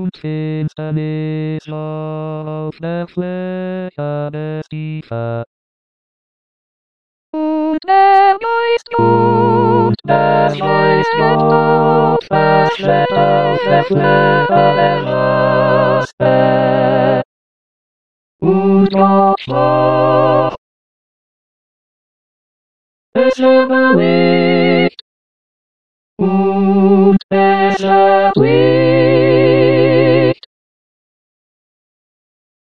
und Finsternis auf der Fläche des Tiefer. Und der Geist Gott, was schwebt auf der Fläche der Wasser. Und Gott sprach, es